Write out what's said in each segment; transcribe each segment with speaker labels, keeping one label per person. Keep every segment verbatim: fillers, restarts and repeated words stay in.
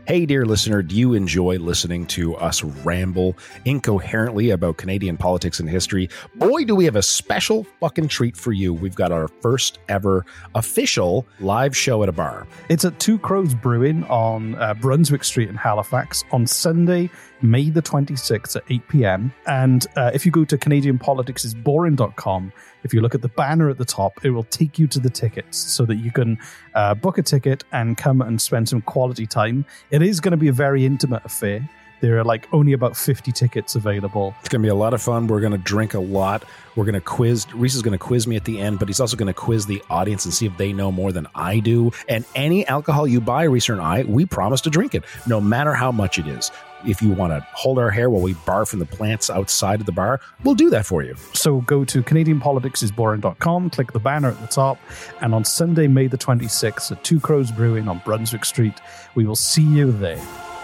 Speaker 1: Hey, dear listener, do you enjoy listening to us ramble incoherently about Canadian politics and history? Boy, do we have a special fucking treat for you. We've got our first ever official live show at a bar.
Speaker 2: It's at Two Crows Brewing on uh, Brunswick Street in Halifax on Sunday, May the twenty-sixth at eight p.m. And uh, if you go to Canadian Politics is boring dot com, if you look at the banner at the top, it will take you to the tickets so that you can uh, book a ticket and come and spend some quality time. It is going to be a very intimate affair. There are like only about fifty tickets available.
Speaker 1: It's going to be a lot of fun. We're going to drink a lot. We're going to quiz. Reese is going to quiz me at the end, but he's also going to quiz the audience and see if they know more than I do. And any alcohol you buy, Reese and I, we promise to drink it, no matter how much it is. If you want to hold our hair while we barf from the plants outside of the bar, we'll do that for you.
Speaker 2: So go to Canadian Politics is boring dot com, click the banner at the top, and on Sunday, May the twenty-sixth at Two Crows Brewing on Brunswick Street, we will see you there.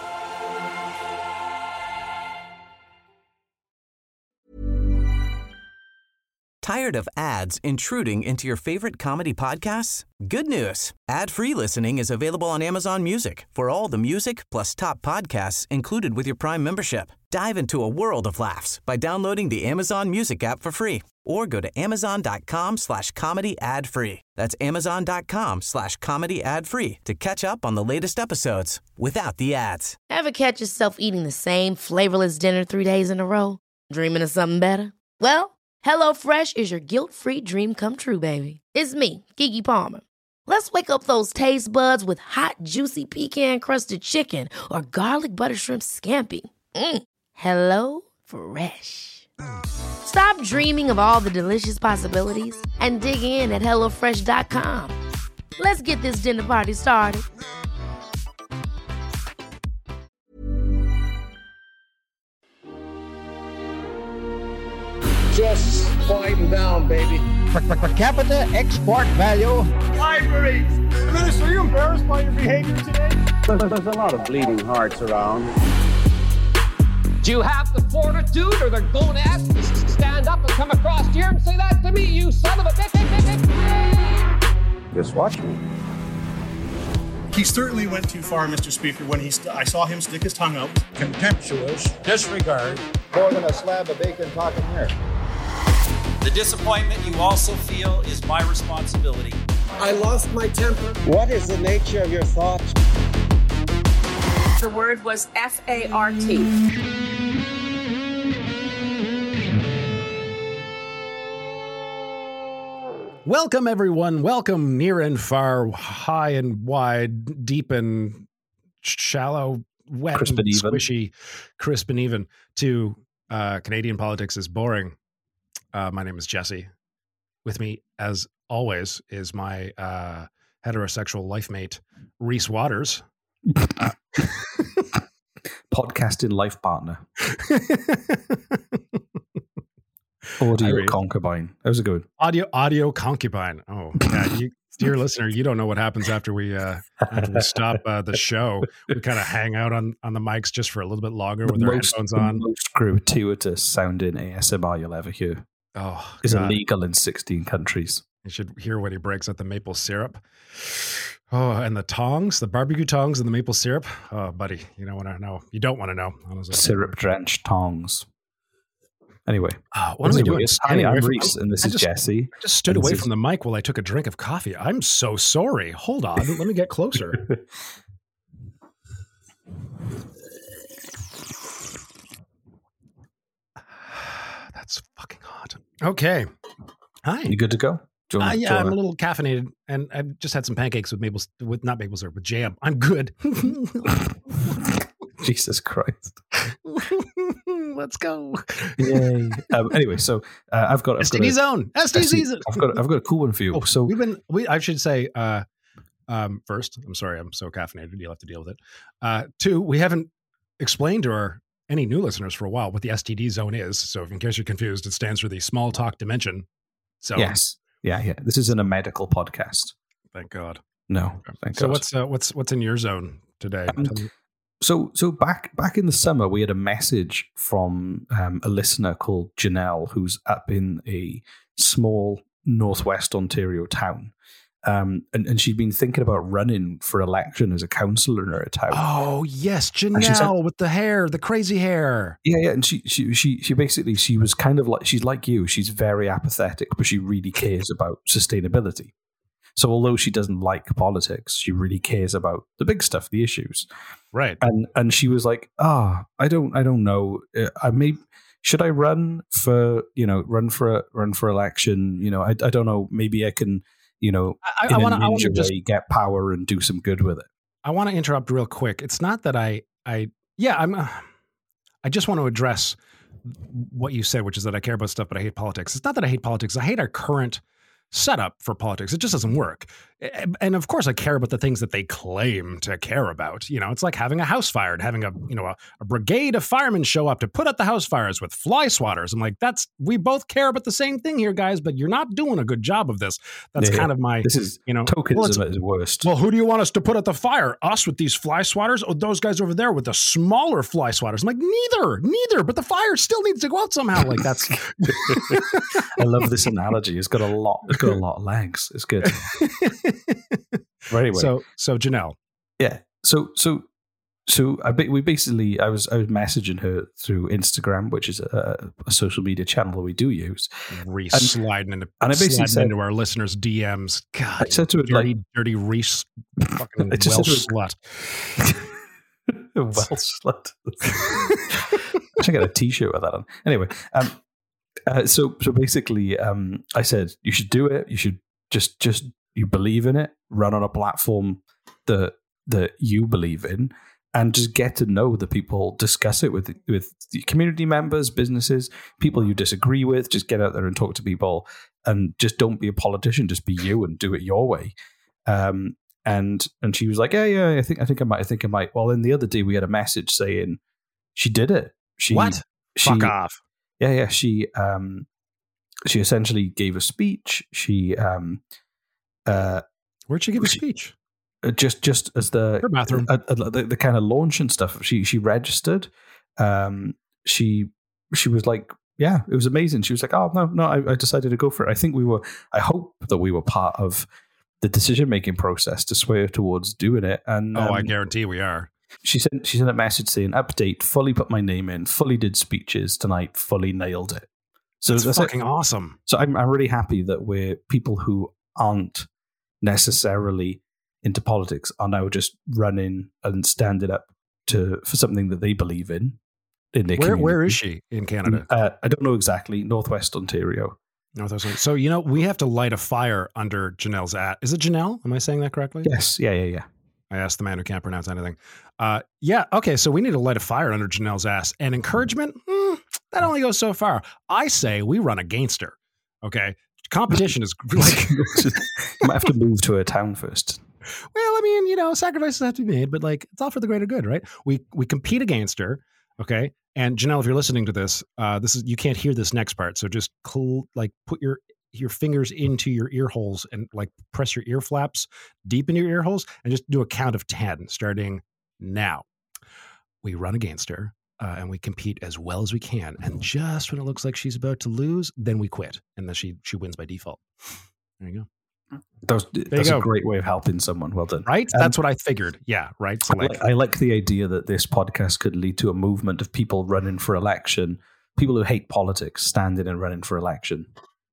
Speaker 3: Tired of ads intruding into your favorite comedy podcasts? Good news. Ad-free listening is available on Amazon Music for all the music plus top podcasts included with your Prime membership. Dive into a world of laughs by downloading the Amazon Music app for free or go to amazon.com slash comedy ad free. That's amazon.com slash comedy ad free to catch up on the latest episodes without the ads.
Speaker 4: Ever catch yourself eating the same flavorless dinner three days in a row? Dreaming of something better? Well, HelloFresh is your guilt-free dream come true, baby. It's me, Keke Palmer. Let's wake up those taste buds with hot, juicy pecan-crusted chicken or garlic butter shrimp scampi. Mm. Hello Fresh. Stop dreaming of all the delicious possibilities and dig in at hello fresh dot com. Let's get this dinner party started.
Speaker 5: Just quieten down, baby.
Speaker 6: Per, per, per capita export value.
Speaker 5: Libraries! Minister, are you embarrassed by your behavior today?
Speaker 7: There's, there's a lot of bleeding hearts around.
Speaker 8: Do you have the fortitude or the gonads to stand up and come across here and say that to me, you son of a bitch?
Speaker 7: Just watch me.
Speaker 9: He certainly went too far, Mister Speaker, when he st- I saw him stick his tongue out.
Speaker 6: Contemptuous disregard.
Speaker 7: More than a slab of bacon talking here.
Speaker 10: The disappointment you also feel is my responsibility.
Speaker 5: I lost my temper.
Speaker 7: What is the nature of your thoughts?
Speaker 11: The word was F A R T.
Speaker 1: Welcome, everyone. Welcome near and far, high and wide, deep and shallow, wet
Speaker 2: crisp
Speaker 1: and
Speaker 2: and even.
Speaker 1: squishy, crisp and even to uh, Canadian Politics is Boring. Uh, my name is Jesse. With me, as always, is my uh, heterosexual life mate, Reese Waters. Uh,
Speaker 2: Podcasting life partner. Audio concubine. How's it going?
Speaker 1: Audio audio concubine. Oh, yeah. You, dear listener, you don't know what happens after we uh, after we stop uh, the show. We kind of hang out on, on the mics just for a little bit longer the with most, our headphones on.
Speaker 2: The most gratuitous sounding A S M R you'll ever hear.
Speaker 1: Oh,
Speaker 2: is
Speaker 1: God.
Speaker 2: Illegal in sixteen countries.
Speaker 1: You should hear when he breaks out the maple syrup. Oh, and the tongs, the barbecue tongs and the maple syrup. Oh, buddy, you don't want to know. You don't want to know. Honestly.
Speaker 2: Syrup-drenched tongs. Anyway,
Speaker 1: uh, what am I doing?
Speaker 2: Hi, I'm Reese, and this
Speaker 1: I
Speaker 2: is
Speaker 1: just,
Speaker 2: Jesse.
Speaker 1: I just stood away is... from the mic while I took a drink of coffee. I'm so sorry. Hold on. Let me get closer. That's fucking hot. Okay. Hi.
Speaker 2: You good to go?
Speaker 1: Uh, yeah, to, uh, I'm a little caffeinated, and I just had some pancakes with maple, with not maple syrup, with jam. I'm good.
Speaker 2: Jesus Christ.
Speaker 1: Let's go.
Speaker 2: Yay. Um, anyway, so uh, I've got
Speaker 1: S T D zone. S T D zone.
Speaker 2: I've got I've got a cool one for you.
Speaker 1: Oh,
Speaker 2: so
Speaker 1: we've been we I should say uh um first, I'm sorry, I'm so caffeinated, you'll have to deal with it. Uh two, we haven't explained to our any new listeners for a while what the S T D zone is. So in case you're confused, it stands for the small talk dimension. So
Speaker 2: yes. Yeah, yeah. This isn't a medical podcast.
Speaker 1: Thank God.
Speaker 2: No, thank
Speaker 1: so
Speaker 2: God.
Speaker 1: what's uh, what's what's in your zone today?
Speaker 2: Um, So, so back back in the summer, we had a message from um, a listener called Janelle, who's up in a small northwest Ontario town, Um, and, and she'd been thinking about running for election as a councillor in her town.
Speaker 1: Oh yes, Janelle with the hair, the crazy hair.
Speaker 2: Yeah, yeah. And she, she, she, she basically, she was kind of like, she's like you. She's very apathetic, but she really cares about sustainability. So although she doesn't like politics, she really cares about the big stuff, the issues.
Speaker 1: Right.
Speaker 2: And and she was like, ah, oh, I don't, I don't know. I may, should I run for, you know, run for a, run for election? You know, I, I don't know. Maybe I can. You know,
Speaker 1: I,
Speaker 2: in
Speaker 1: I want
Speaker 2: a
Speaker 1: to
Speaker 2: just get power and do some good with it.
Speaker 1: I want to interrupt real quick. It's not that I, I, yeah, I'm. Uh, I just want to address what you said, which is that I care about stuff, but I hate politics. It's not that I hate politics. I hate our current setup for politics. It just doesn't work. And of course I care about the things that they claim to care about. You know, it's like having a house fire and having a, you know, a, a brigade of firemen show up to put out the house fires with fly swatters. I'm like, that's, we both care about the same thing here, guys, but you're not doing a good job of this. That's yeah, kind of my,
Speaker 2: this is,
Speaker 1: you know,
Speaker 2: tokenism
Speaker 1: well,
Speaker 2: at its worst.
Speaker 1: Well, who do you want us to put out the fire? Us with these fly swatters or those guys over there with the smaller fly swatters? I'm like, neither, neither, but the fire still needs to go out somehow. Like that's.
Speaker 2: I love this analogy. It's got a lot, it's got a lot of legs. It's good. Right, anyway.
Speaker 1: So, so Janelle.
Speaker 2: Yeah. So, so, so I we basically, I was, I was messaging her through Instagram, which is a, a social media channel that we do use.
Speaker 1: Reese and, sliding into,
Speaker 2: and I basically said,
Speaker 1: into our listeners' D Ms. God,
Speaker 2: I said to her,
Speaker 1: dirty,
Speaker 2: like,
Speaker 1: dirty Reese, fucking Welsh slut.
Speaker 2: Welsh slut. I should get a T-shirt with that on. Anyway, um, uh, so so basically, um, I said you should do it. You should just just. You believe in it, run on a platform that that you believe in, and just get to know the people, discuss it with with the community members, businesses, people you disagree with. Just get out there and talk to people, and just don't be a politician. Just be you and do it your way. Um, and and she was like, yeah, yeah, I think I think I might, I think I might. Well, then the other day we had a message saying she did it. She
Speaker 1: what?
Speaker 2: She,
Speaker 1: Fuck off.
Speaker 2: Yeah, yeah. She um she essentially gave a speech. She um. Uh,
Speaker 1: Where'd she give a speech?
Speaker 2: Uh, just, just as the
Speaker 1: Her bathroom,
Speaker 2: uh, uh, the, the kind of launch and stuff. She, she registered. Um, she, she was like, yeah, it was amazing. She was like, oh no, no, I, I decided to go for it. I think we were. I hope that we were part of the decision making process to sway her towards doing it. And
Speaker 1: oh,
Speaker 2: um,
Speaker 1: I guarantee we are.
Speaker 2: She sent, she sent a message saying, "Update, fully put my name in, fully did speeches tonight, fully nailed it." So
Speaker 1: that's, that's fucking
Speaker 2: it.
Speaker 1: awesome.
Speaker 2: So I'm, I'm really happy that we're people who aren't necessarily into politics are now just running and standing up to for something that they believe in. In their
Speaker 1: where
Speaker 2: community.
Speaker 1: Where is she in Canada?
Speaker 2: Uh, I don't know exactly. Northwest Ontario.
Speaker 1: Northwest. So you know we have to light a fire under Janelle's at. Is it Janelle? Am I saying that correctly?
Speaker 2: Yes. Yeah. Yeah. Yeah.
Speaker 1: I asked the man who can't pronounce anything. Uh, yeah. Okay. So we need to light a fire under Janelle's ass. And encouragement, mm, that only goes so far. I say we run against her. Okay. Competition is like
Speaker 2: you might have to move to a town first.
Speaker 1: Well, I mean, you know, sacrifices have to be made, but like it's all for the greater good, right? We we compete against her, okay? And Janelle, if you're listening to this, uh, this is you can't hear this next part, so just cool, like put your your fingers into your ear holes and like press your ear flaps deep into your ear holes and just do a count of ten, starting now. We run against her. Uh, and we compete as well as we can. And just when it looks like she's about to lose, then we quit. And then she she wins by default. There you go.
Speaker 2: That was, that's a great way of helping someone. Well done.
Speaker 1: Right? Um, that's what I figured. Yeah, right? So
Speaker 2: like, I like the idea that this podcast could lead to a movement of people running for election, people who hate politics standing and running for election.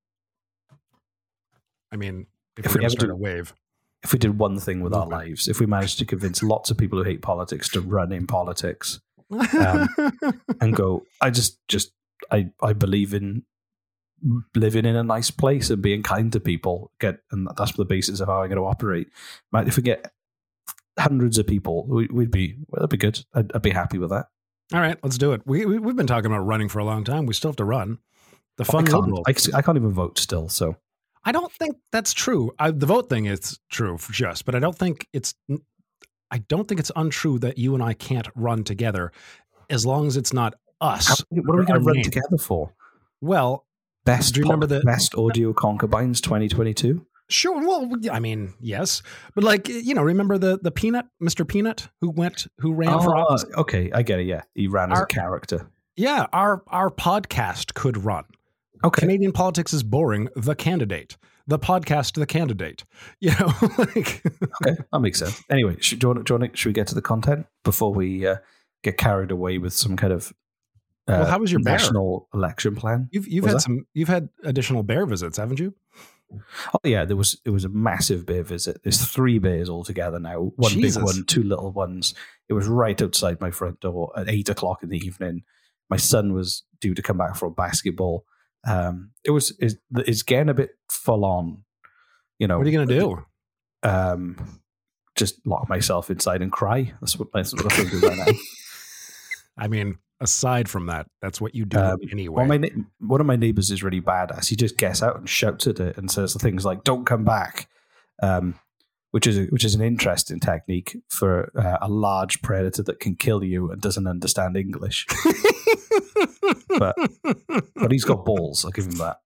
Speaker 1: I mean, if,
Speaker 2: if
Speaker 1: we're
Speaker 2: we
Speaker 1: going to start
Speaker 2: did,
Speaker 1: a wave.
Speaker 2: If we did one thing with our lives, if we managed to convince lots of people who hate politics to run in politics, um, and go, I just, just, I, I believe in living in a nice place and being kind to people. Get, and that's the basis of how I'm going to operate. If we get hundreds of people, we, we'd be, well, that'd be good. I'd, I'd be happy with that.
Speaker 1: All right, let's do it. We, we we've been talking about running for a long time. We still have to run. The fun
Speaker 2: I can't,
Speaker 1: liberal.
Speaker 2: I, I can't even vote still. So
Speaker 1: I don't think that's true. I, the vote thing is true for just, but I don't think it's. I don't think it's untrue that you and I can't run together as long as it's not us.
Speaker 2: How, what are we going to run name. together for?
Speaker 1: Well,
Speaker 2: best,
Speaker 1: do you remember the
Speaker 2: best audio concubines twenty twenty-two?
Speaker 1: Sure. Well, I mean, yes, but like, you know, remember the, the Peanut, Mister Peanut who went, who ran
Speaker 2: oh,
Speaker 1: for office?
Speaker 2: Okay. I get it. Yeah. He ran our, as a character.
Speaker 1: Yeah. Our, our podcast could run.
Speaker 2: Okay.
Speaker 1: Canadian Politics is Boring, the candidate. the podcast, the candidate. You know, like
Speaker 2: okay, that makes sense. Anyway, should, do you want, do you want to, should we get to the content before we uh, get carried away with some kind of uh,
Speaker 1: well, how was your
Speaker 2: national
Speaker 1: bear?
Speaker 2: election plan?
Speaker 1: You've you've
Speaker 2: was
Speaker 1: had
Speaker 2: that?
Speaker 1: some you've had additional bear visits, haven't you?
Speaker 2: Oh yeah, there was it was a massive bear visit. There's three bears altogether now. One
Speaker 1: Jesus.
Speaker 2: big one, two little ones. It was right outside my front door at eight o'clock in the evening. My son was due to come back from basketball. Um, it was it's, it's getting a bit full on. You know,
Speaker 1: what are you gonna do?
Speaker 2: Um, just lock myself inside and cry. That's what that's what I'm doing right now.
Speaker 1: I mean, aside from that, that's what you do
Speaker 2: Um,
Speaker 1: anyway.
Speaker 2: well, my ne- one of my neighbors is really badass. He just gets out and shouts at it and says things like "Don't come back," um, which is a, which is an interesting technique for uh, a large predator that can kill you and doesn't understand English. but but he's got balls. I'll give him that.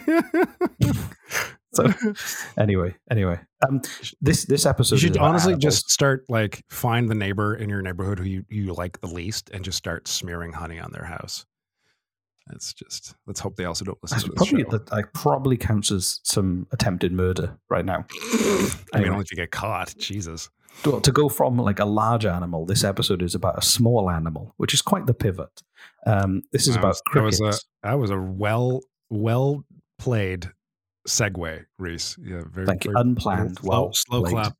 Speaker 2: So anyway, anyway, um, this this episode
Speaker 1: You should
Speaker 2: is about
Speaker 1: honestly
Speaker 2: animals.
Speaker 1: just start like find the neighbor in your neighborhood who you, you like the least and just start smearing honey on their house. That's just let's hope they also don't listen
Speaker 2: I
Speaker 1: to this
Speaker 2: probably
Speaker 1: show.
Speaker 2: that I probably counts as some attempted murder right now.
Speaker 1: I mean,
Speaker 2: Anyway.
Speaker 1: only if you get caught. Jesus.
Speaker 2: To, to go from like a large animal, this episode is about a small animal, which is quite the pivot. Um, this is
Speaker 1: That
Speaker 2: about
Speaker 1: was, that was
Speaker 2: crickets.
Speaker 1: a that was a well well played segue, Reese. Yeah, very
Speaker 2: Thank you.
Speaker 1: very-
Speaker 2: Unplanned,
Speaker 1: Slow,
Speaker 2: well
Speaker 1: slow
Speaker 2: played.
Speaker 1: clap.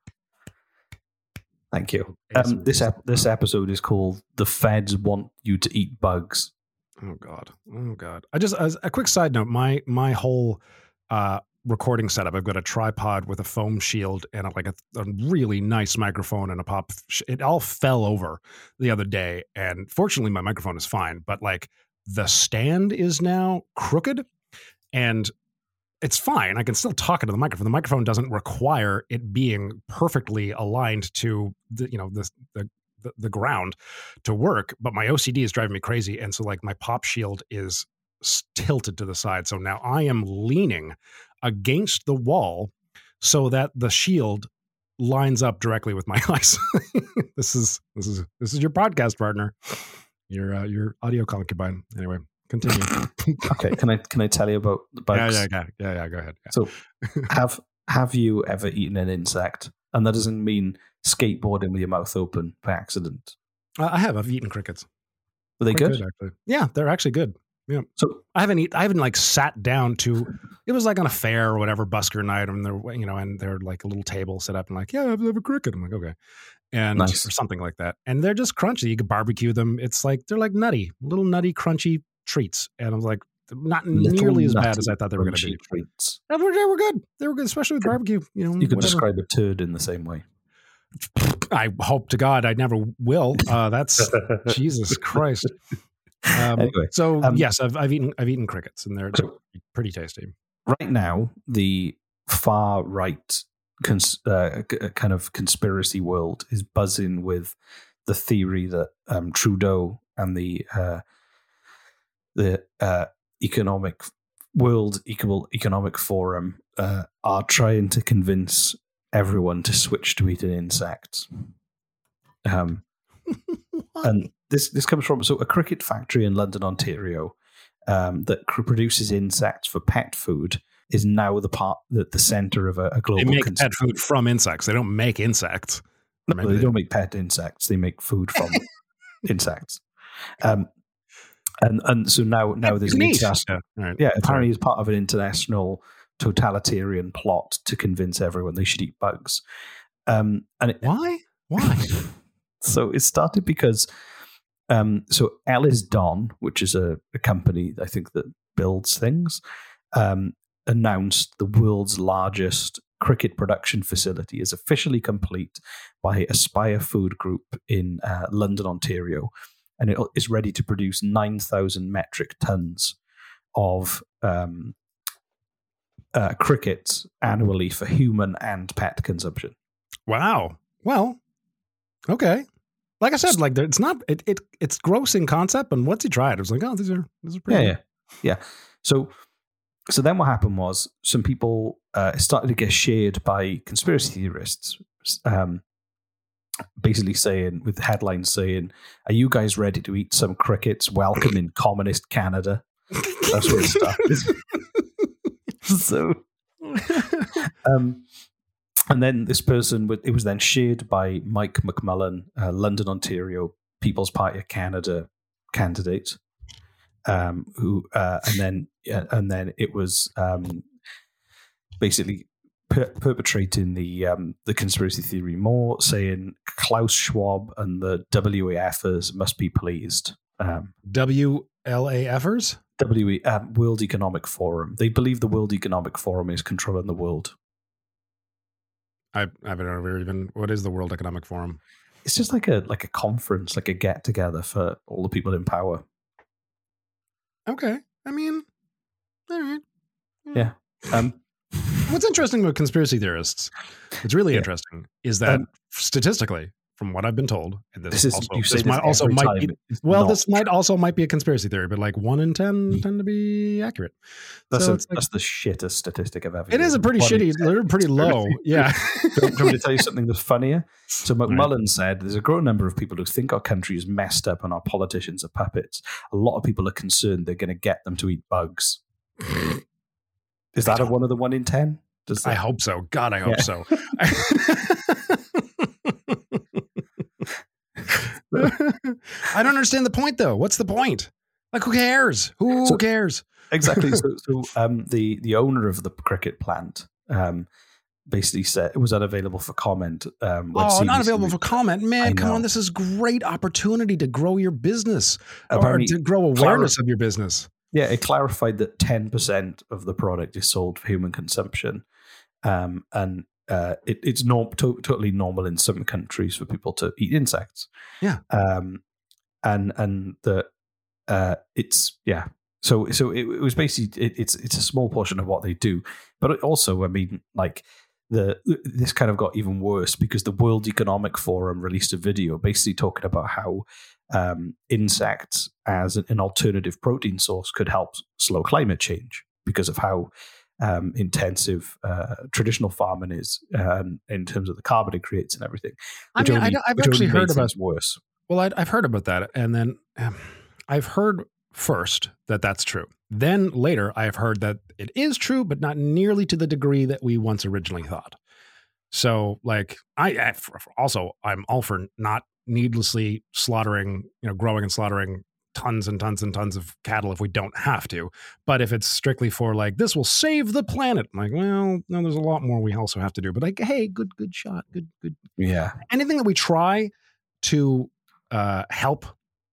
Speaker 2: Thank you. Um, this ep- this episode is called "The Feds Want You to Eat Bugs."
Speaker 1: Oh God. Oh God. I just as a quick side note, my my whole uh recording setup, I've got a tripod with a foam shield and a, like a, a really nice microphone and a pop. Sh- it all fell over the other day, and fortunately, my microphone is fine. But like the stand is now crooked, and it's fine. I can still talk into the microphone. The microphone doesn't require it being perfectly aligned to the you know the the the, the ground to work. But my O C D is driving me crazy, and so like my pop shield is s- tilted to the side. So now I am leaning against the wall so that the shield lines up directly with my eyes. this is this is this is your podcast partner, your uh, your audio concubine. Anyway, continue.
Speaker 2: Okay, can I can I tell you about the bugs?
Speaker 1: Yeah, yeah, yeah, yeah, yeah. Go ahead. Yeah.
Speaker 2: So, have have you ever eaten an insect? And that doesn't mean skateboarding with your mouth open by accident.
Speaker 1: Uh, I have. I've eaten crickets.
Speaker 2: Were they
Speaker 1: Quite
Speaker 2: good?
Speaker 1: actually. Yeah, they're actually good. Yeah.
Speaker 2: So
Speaker 1: I haven't eat, I haven't like sat down to. It was like on a fair or whatever, busker night, and they're you know, and they're like a little table set up and like, yeah, I have a cricket. I'm like, okay, and
Speaker 2: Nice.
Speaker 1: or something like that. And they're just crunchy. You can barbecue them. It's like they're like nutty, little nutty, crunchy treats. And I was like, not
Speaker 2: Little
Speaker 1: nearly as bad
Speaker 2: nutty
Speaker 1: as I thought they were going to
Speaker 2: crunchy
Speaker 1: be.
Speaker 2: treats.
Speaker 1: No, They were, they were good. They were good, especially with barbecue. You know,
Speaker 2: You could
Speaker 1: whatever.
Speaker 2: describe a turd in the same way.
Speaker 1: I hope to God I never will. Uh, that's Jesus Christ. Um,
Speaker 2: Anyway,
Speaker 1: so
Speaker 2: um,
Speaker 1: yes, I've I've eaten I've eaten crickets, and they're, they're
Speaker 2: So-
Speaker 1: pretty tasty.
Speaker 2: Right now, the far right cons- uh, c- kind of conspiracy world is buzzing with the theory that um, Trudeau and the uh, the uh, economic World Eco- Economic Forum uh, are trying to convince everyone to switch to eating insects. Um, and this this comes from so a cricket factory in London, Ontario, um, that cr- produces insects for pet food is now the part the, the center of a, a global.
Speaker 1: They make
Speaker 2: cons-
Speaker 1: pet food from insects. They don't make insects.
Speaker 2: No,
Speaker 1: Maybe
Speaker 2: they
Speaker 1: they-
Speaker 2: don't make pet insects. They make food from insects. Um, and and so now now there's an
Speaker 1: Neat.
Speaker 2: international.
Speaker 1: Yeah, all right.
Speaker 2: Yeah,
Speaker 1: Sorry.
Speaker 2: apparently it's part of an international totalitarian plot to convince everyone they should eat bugs. Um, and it,
Speaker 1: Why? Why?
Speaker 2: so it started because um, so Ellis Don, which is a, a company I think that builds things, um, announced the world's largest cricket production facility is officially complete by Aspire Food Group in uh, London, Ontario, and it is ready to produce nine thousand metric tons of um, uh, crickets annually for human and pet consumption.
Speaker 1: Wow. Well, okay. Like I said, like there- it's not it, it it's gross in concept, and once you try it, it was like, oh, these are these are pretty.
Speaker 2: Yeah, yeah, yeah. So, so then what happened was some people uh, started to get shared by conspiracy theorists, um, basically saying with headlines saying, "Are you guys ready to eat some crickets? Welcome in communist Canada." That's where it started. so, um, and then this person, it was then shared by Mike McMullen, uh, London, Ontario, People's Party of Canada candidate, um, who, uh, and then uh, and then it was um, basically per- perpetrating the um, the conspiracy theory more, saying Klaus Schwab and the W E Fers must be pleased. Um,
Speaker 1: W L A Fers?
Speaker 2: W E, um, World Economic Forum. They believe the World Economic Forum is controlling the world.
Speaker 1: I I haven't ever even. What is the World Economic Forum?
Speaker 2: It's just like a like a conference, like a get together for all the people in power.
Speaker 1: Okay, I mean, all right.
Speaker 2: Yeah. Um,
Speaker 1: What's interesting about conspiracy theorists, what's really
Speaker 2: yeah.
Speaker 1: interesting, is that
Speaker 2: um,
Speaker 1: statistically, from what I've been told, and this,
Speaker 2: this is
Speaker 1: also,
Speaker 2: you
Speaker 1: this
Speaker 2: say this
Speaker 1: might also
Speaker 2: every
Speaker 1: might
Speaker 2: time.
Speaker 1: be,
Speaker 2: It's
Speaker 1: well,
Speaker 2: not
Speaker 1: this might
Speaker 2: true.
Speaker 1: also might be a conspiracy theory, but like one in ten tend to be accurate.
Speaker 2: That's,
Speaker 1: So
Speaker 2: a,
Speaker 1: it's like,
Speaker 2: that's the shittest statistic I've ever.
Speaker 1: it is a
Speaker 2: used.
Speaker 1: pretty
Speaker 2: One in
Speaker 1: shitty,
Speaker 2: ten.
Speaker 1: they're pretty low. Yeah.
Speaker 2: Do you want me to tell you something that's funnier? So McMullen said there's a growing number of people who think our country is messed up and our politicians are puppets. A lot of people are concerned they're going to get them to eat bugs. Is that a one of the one in ten? Does
Speaker 1: I
Speaker 2: that,
Speaker 1: hope so. God, I hope
Speaker 2: Yeah.
Speaker 1: so. I don't understand the point, though. What's the point? Like, who cares? Who
Speaker 2: So-
Speaker 1: cares?
Speaker 2: exactly. So, so um, the the owner of the cricket plant um, basically said it was unavailable for comment. Um, when
Speaker 1: Oh,
Speaker 2: C B C
Speaker 1: not available for comment.
Speaker 2: I
Speaker 1: Man, come
Speaker 2: know.
Speaker 1: on. This is great opportunity to grow your business or
Speaker 2: Apparently,
Speaker 1: to grow awareness of your business.
Speaker 2: Yeah, it clarified that ten percent of the product is sold for human consumption. Um, and uh, it, it's norm- to- totally normal in some countries for people to eat insects.
Speaker 1: Yeah.
Speaker 2: Um, and and the uh, it's yeah. So so it, it was basically it, it's it's a small portion of what they do, but it also I mean like the this kind of got even worse because the World Economic Forum released a video basically talking about how um, insects as an, an alternative protein source could help slow climate change because of how um, intensive uh, traditional farming is um, in terms of the carbon it creates and everything.
Speaker 1: I
Speaker 2: which
Speaker 1: mean,
Speaker 2: only-
Speaker 1: I, I've
Speaker 2: which
Speaker 1: actually
Speaker 2: only
Speaker 1: heard
Speaker 2: made
Speaker 1: about
Speaker 2: things worse.
Speaker 1: Well, I'd, I've heard about that. And then um, I've heard first that that's true. Then later, I've heard that it is true, but not nearly to the degree that we once originally thought. So, like, I, I also, I'm all for not needlessly slaughtering, you know, growing and slaughtering tons and tons and tons of cattle if we don't have to. But if it's strictly for like, this will save the planet, I'm like, well, no, there's a lot more we also have to do. But like, hey, good, good shot. Good, good.
Speaker 2: Yeah.
Speaker 1: Anything that we try to uh, help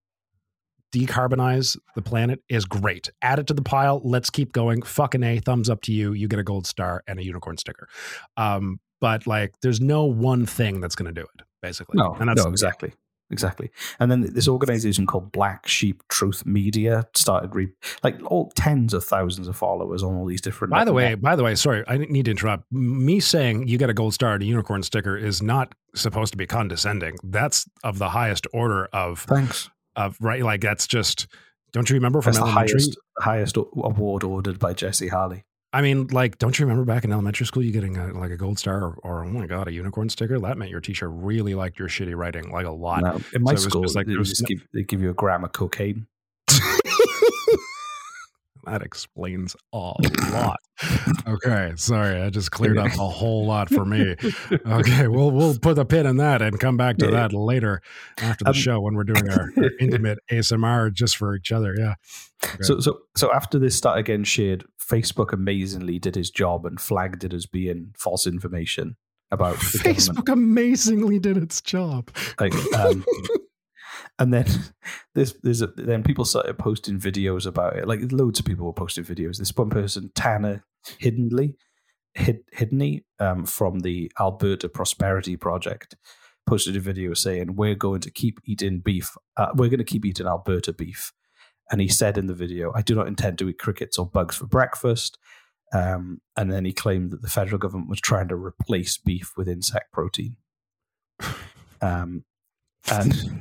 Speaker 1: decarbonize the planet is great. Add it to the pile. Let's keep going. Fucking A, thumbs up to you. You get a gold star and a unicorn sticker. Um, but like, there's no one thing that's going to do it, basically.
Speaker 2: No,
Speaker 1: and that's
Speaker 2: no, exactly. Exactly. And then this organization called Black Sheep Truth Media started re- like all tens of thousands of followers on all these different.
Speaker 1: By the
Speaker 2: net-
Speaker 1: way, by the way, sorry, I need to interrupt. Me saying you get a gold star and a unicorn sticker is not supposed to be condescending. That's of the highest order of
Speaker 2: thanks.
Speaker 1: Of right, like that's just. Don't you remember from
Speaker 2: That's the
Speaker 1: elementary?
Speaker 2: highest, highest award ordered by Jesse Harley.
Speaker 1: I mean, like, don't you remember back in elementary school, you getting a, like a gold star or, or, oh my God, a unicorn sticker? That meant your teacher really liked your shitty writing, like a lot.
Speaker 2: No, in my
Speaker 1: So it was
Speaker 2: school,
Speaker 1: just like,
Speaker 2: they,
Speaker 1: there was
Speaker 2: just
Speaker 1: no-
Speaker 2: give, they give you a gram of cocaine.
Speaker 1: That explains a lot. Okay, sorry, I just cleared up a whole lot for me. Okay, we'll we'll put a pin in that and come back to
Speaker 2: Yeah.
Speaker 1: that later after the
Speaker 2: Um,
Speaker 1: show when we're doing our, our intimate A S M R just for each other. Yeah. Okay.
Speaker 2: So, so, so after this started getting shared, Facebook amazingly did his job and flagged it as being false information about the government.
Speaker 1: Facebook amazingly did its job.
Speaker 2: Like, um, and then this, there's a, then people started posting videos about it. Like loads of people were posting videos. This one person, Tanner Hiddenly, Hid, Hiddenly, um, from the Alberta Prosperity Project, posted a video saying, "We're going to keep eating beef. Uh, we're going to keep eating Alberta beef." And he said in the video, "I do not intend to eat crickets or bugs for breakfast." Um, and then he claimed that the federal government was trying to replace beef with insect protein. Um, and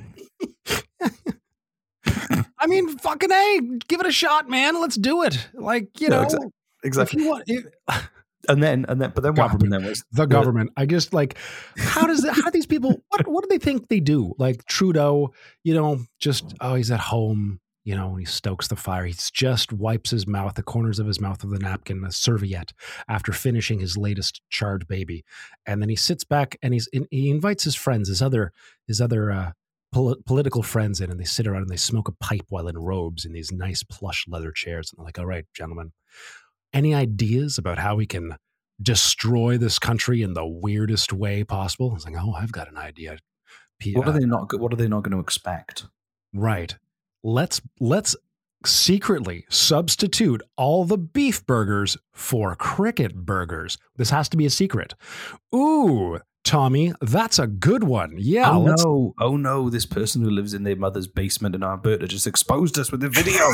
Speaker 1: I mean, fucking A, give it a shot, man. Let's do it. Like, you
Speaker 2: No,
Speaker 1: know,
Speaker 2: exa- exactly.
Speaker 1: if you want, if,
Speaker 2: and then and then, but then what happened then was
Speaker 1: the government. I just like, how does it, how do these people, what, what do they think they do? Like Trudeau, you know, just, oh, he's at home. You know, when he stokes the fire, he just wipes his mouth, the corners of his mouth with a napkin, a serviette, after finishing his latest charred baby. And then he sits back and he's he invites his friends, his other his other uh, pol- political friends in, and they sit around and they smoke a pipe while in robes in these nice plush leather chairs. And they're like, all right, gentlemen, any ideas about how we can destroy this country in the weirdest way possible? It's like, oh, I've got an idea. P-
Speaker 2: what are they not? What are they not going to expect?
Speaker 1: Right. Let's let's secretly substitute all the beef burgers for cricket burgers. This has to be a secret. Ooh, Tommy, that's a good one. Yeah.
Speaker 2: Oh
Speaker 1: let's-
Speaker 2: no! Oh no! This person who lives in their mother's basement in Alberta just exposed us with the video.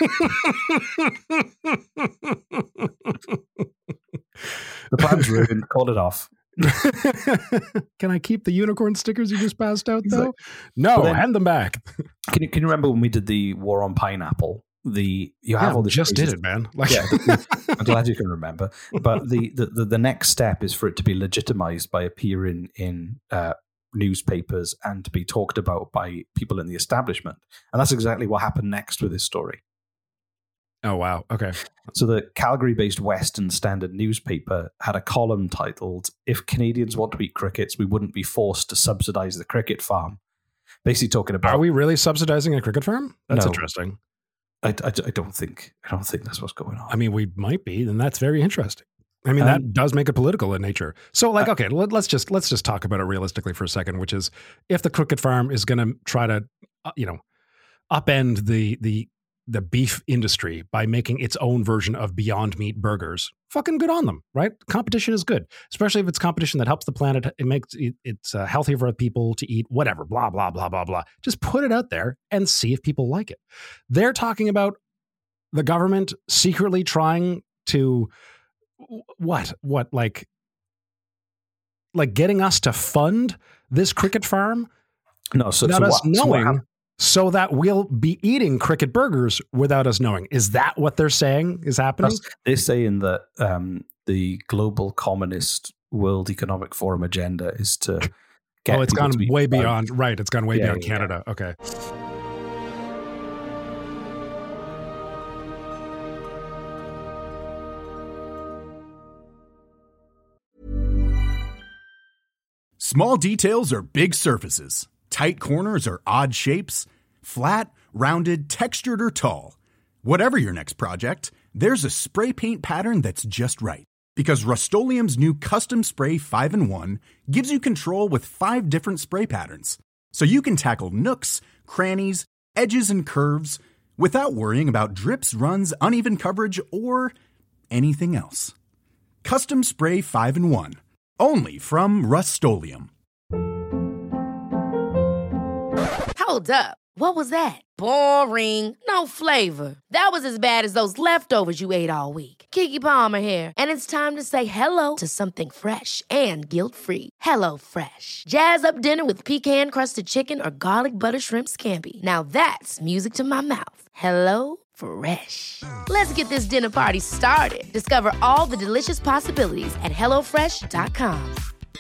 Speaker 2: The plan's ruined. Call it off.
Speaker 1: Can I keep the unicorn stickers you just passed out, though?
Speaker 2: Like,
Speaker 1: no,
Speaker 2: then,
Speaker 1: hand them back.
Speaker 2: Can you, can you remember when we did the War on Pineapple? The you have
Speaker 1: yeah,
Speaker 2: all the
Speaker 1: just did it, man. Like,
Speaker 2: yeah, the, I'm glad you can remember. But the, the, the, the next step is for it to be legitimized by appearing in uh, newspapers and to be talked about by people in the establishment. And that's exactly what happened next with this story.
Speaker 1: Oh, wow. Okay.
Speaker 2: So the Calgary-based Western Standard newspaper had a column titled, "If Canadians want to eat crickets, we wouldn't be forced to subsidize the cricket farm." Basically talking about...
Speaker 1: Are we really subsidizing a cricket farm? That's
Speaker 2: No.
Speaker 1: interesting.
Speaker 2: I, I, I don't think I don't think that's what's going on.
Speaker 1: I mean, we might be, and that's very interesting. I mean,
Speaker 2: Um,
Speaker 1: that does make it political in nature. So, like, okay, let, let's just let's just talk about it realistically for a second, which is if the cricket farm is going to try to, uh, you know, upend the the the beef industry by making its own version of Beyond Meat burgers, fucking good on them, right? Competition is good, especially if it's competition that helps the planet. It makes it, it's uh, healthier for people to eat, whatever, blah, blah, blah, blah, blah. Just put it out there and see if people like it. They're talking about the government secretly trying to what, what, like, like getting us to fund this cricket farm?
Speaker 2: No, so,
Speaker 1: without
Speaker 2: so
Speaker 1: us
Speaker 2: what, so what
Speaker 1: knowing.
Speaker 2: happened?
Speaker 1: So that we'll be eating cricket burgers without us knowing. Is that what they're saying is happening?
Speaker 2: That's, they're saying that um, the global communist World Economic Forum agenda is to get
Speaker 1: oh, it's
Speaker 2: people
Speaker 1: gone
Speaker 2: to eat
Speaker 1: way
Speaker 2: bugs.
Speaker 1: beyond. Right, it's gone way
Speaker 2: Yeah,
Speaker 1: beyond
Speaker 2: yeah,
Speaker 1: Canada. Yeah. Okay.
Speaker 12: Small details are big surfaces. Tight corners are odd shapes. Flat, rounded, textured, or tall. Whatever your next project, there's a spray paint pattern that's just right. Because Rust-Oleum's new Custom Spray five in one gives you control with five different spray patterns. So you can tackle nooks, crannies, edges, and curves without worrying about drips, runs, uneven coverage, or anything else. Custom Spray five in one. Only from Rust-Oleum.
Speaker 4: Hold up. What was that? Boring. No flavor. That was as bad as those leftovers you ate all week. Keke Palmer here, and it's time to say hello to something fresh and guilt-free. Hello Fresh. Jazz up dinner with pecan-crusted chicken or garlic butter shrimp scampi. Now that's music to my mouth. Hello Fresh. Let's get this dinner party started. Discover all the delicious possibilities at hello fresh dot com.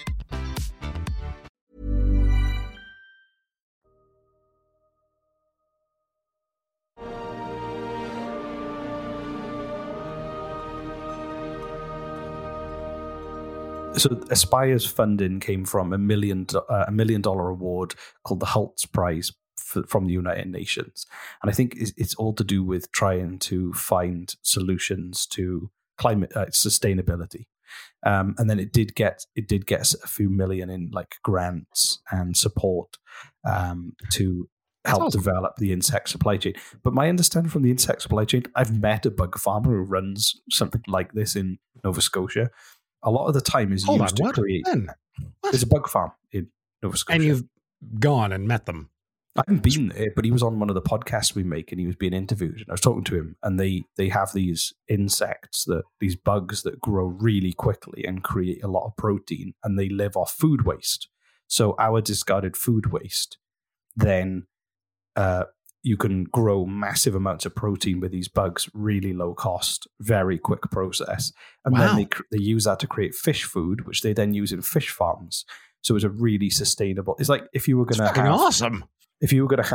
Speaker 2: So Aspire's funding came from a million uh, a million dollar award called the Haltz Prize for, from the United Nations, and I think it's, it's all to do with trying to find solutions to climate uh, sustainability. Um, and then it did get it did get a few million in like grants and support um, to help awesome. develop the insect supply chain. But my understanding from the insect supply chain, I've met a bug farmer who runs something like this in Nova Scotia. A lot of the time is
Speaker 1: Hold
Speaker 2: used
Speaker 1: on,
Speaker 2: to
Speaker 1: what?
Speaker 2: create.
Speaker 1: What?
Speaker 2: There's a bug farm in Nova Scotia.
Speaker 1: And you've gone and met them.
Speaker 2: I haven't been there, but he was on one of the podcasts we make and he was being interviewed. And I was talking to him, and they, they have these insects, that these bugs that grow really quickly and create a lot of protein, and they live off food waste. So our discarded food waste, then uh, you can grow massive amounts of protein with these bugs, really low cost, very quick process. And
Speaker 1: wow.
Speaker 2: then they they use that to create fish food, which they then use in fish farms. So it's a really sustainable. It's like if you were going to have
Speaker 1: awesome.
Speaker 2: If you were going to have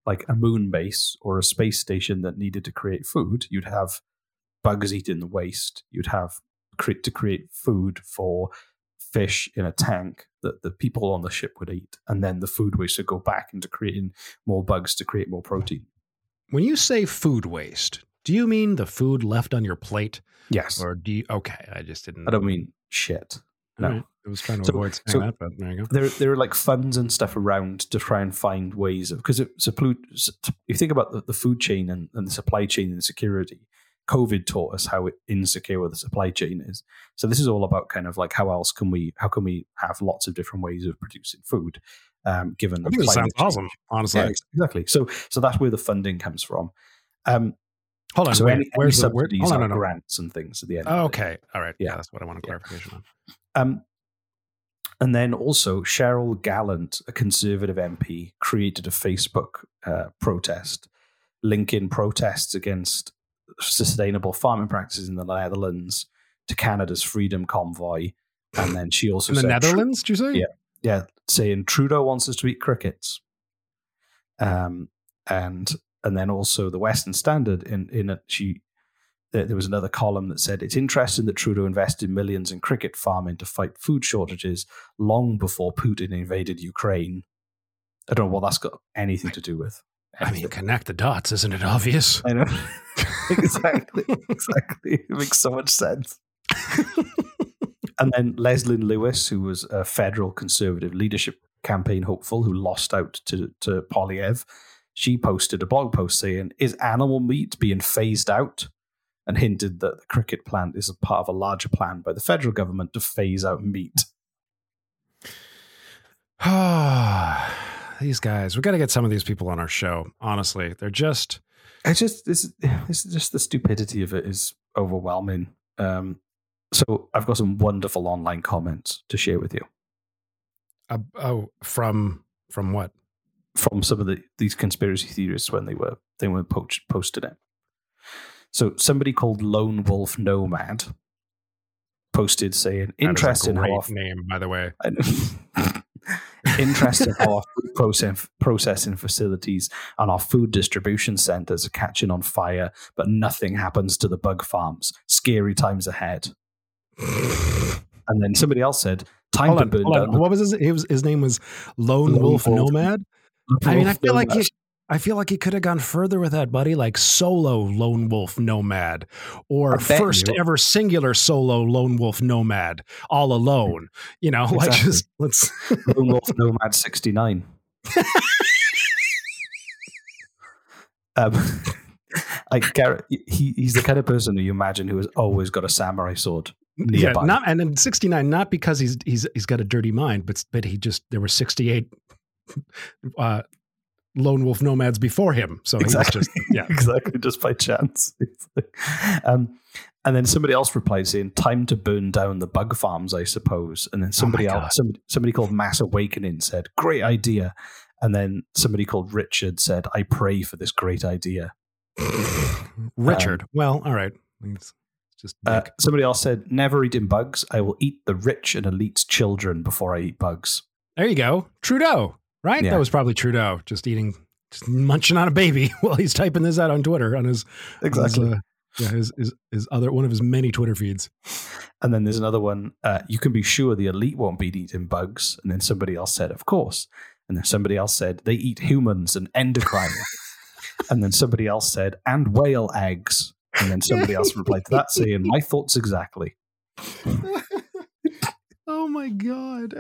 Speaker 2: like a moon base or a space station that needed to create food, you'd have bugs eating the waste. You'd have cre- to create food for fish in a tank that the people on the ship would eat, and then the food waste would go back into creating more bugs to create more protein.
Speaker 1: When you say food waste, do you mean the food left on your plate?
Speaker 2: Yes.
Speaker 1: Or do you, okay, I just didn't.
Speaker 2: I don't mean shit. No.
Speaker 1: Right. I was trying to
Speaker 2: so,
Speaker 1: avoid saying
Speaker 2: so
Speaker 1: that, but there you go.
Speaker 2: There, there are like funds and stuff around to try and find ways of, because it's a pollu- you think about the, the food chain and, and the supply chain and security. COVID taught us how insecure the supply chain is. So this is all about kind of like how else can we, how can we have lots of different ways of producing food? Um, given
Speaker 1: I think it sounds awesome, honestly.
Speaker 2: Yeah, exactly. So, so that's where the funding comes from. Um,
Speaker 1: hold on,
Speaker 2: so
Speaker 1: wait,
Speaker 2: any,
Speaker 1: where's
Speaker 2: any
Speaker 1: the where,
Speaker 2: subsidies
Speaker 1: hold on,
Speaker 2: are
Speaker 1: no, no.
Speaker 2: grants and things at the end.
Speaker 1: Oh,
Speaker 2: of it.
Speaker 1: okay, all right, yeah.
Speaker 2: yeah,
Speaker 1: that's what I want a clarification
Speaker 2: yeah.
Speaker 1: on.
Speaker 2: Um, and then also Cheryl Gallant, a Conservative M P, created a Facebook uh, protest linking protests against sustainable farming practices in the Netherlands to Canada's Freedom Convoy. And then she also
Speaker 1: in the
Speaker 2: said,
Speaker 1: Netherlands, did you say?
Speaker 2: Yeah, yeah, saying Trudeau wants us to eat crickets. Um, and and then also the Western Standard in in a, she. There was another column that said, it's interesting that Trudeau invested millions in cricket farming to fight food shortages long before Putin invaded Ukraine. I don't know what that's got anything to do with.
Speaker 1: I mean, connect the dots, isn't it obvious?
Speaker 2: I know. exactly. Exactly. It makes so much sense. And then Leslyn Lewis, who was a federal Conservative leadership campaign hopeful who lost out to, to Poilievre, she posted a blog post saying, is animal meat being phased out? And hinted that the cricket plant is a part of a larger plan by the federal government to phase out meat.
Speaker 1: These guys, we got to get some of these people on our show. Honestly, they're just.
Speaker 2: It's just this. This is just the stupidity of it is overwhelming. Um, so I've got some wonderful online comments to share with you.
Speaker 1: Uh, oh, from from what?
Speaker 2: From some of the these conspiracy theorists when they were they were post, posted it. So somebody called Lone Wolf Nomad posted saying, "Interesting
Speaker 1: great
Speaker 2: how our,
Speaker 1: name, by the way.
Speaker 2: Interesting how our food process, processing facilities and our food distribution centers are catching on fire, but nothing happens to the bug farms. Scary times ahead." And then somebody else said, "Time
Speaker 1: hold
Speaker 2: to
Speaker 1: on,
Speaker 2: burn
Speaker 1: hold
Speaker 2: down."
Speaker 1: on. What was his? His, his name was Lone, Lone Wolf, Wolf Nomad. Wolf I mean, I feel Nomad. like. He, I feel like he could have gone further with that, buddy, like solo Lone Wolf Nomad or first you. ever singular solo Lone Wolf Nomad, all alone. You know, exactly. like just let's
Speaker 2: Lone Wolf Nomad sixty-nine. um, I Garrett, he he's the kind of person who you imagine who has always got a samurai sword nearby.
Speaker 1: Yeah, not and in sixty-nine, not because he's he's he's got a dirty mind, but but he just there were sixty-eight uh Lone Wolf Nomads before him. So
Speaker 2: exactly.
Speaker 1: He was just, yeah.
Speaker 2: exactly. Just by chance. um, and then somebody else replied saying, time to burn down the bug farms, I suppose. And then somebody
Speaker 1: oh
Speaker 2: else, somebody, somebody called Mass Awakening said, great idea. And then somebody called Richard said, I pray for this great idea.
Speaker 1: Richard. Um, well, all right. It's just
Speaker 2: uh, somebody else said, never eating bugs. I will eat the rich and elite's children before I eat bugs.
Speaker 1: There you go. Trudeau. Right? Yeah. That was probably Trudeau just eating, just munching on a baby while he's typing this out on Twitter on his,
Speaker 2: exactly.
Speaker 1: On his, uh, yeah, his, his, his other, one of his many Twitter feeds.
Speaker 2: And then there's another one. Uh, you can be sure the elite won't be eating bugs. And then somebody else said, of course. And then somebody else said, they eat humans and endocrine. And then somebody else said, and whale eggs. And then somebody else replied to that saying, my thoughts exactly.
Speaker 1: Oh my God.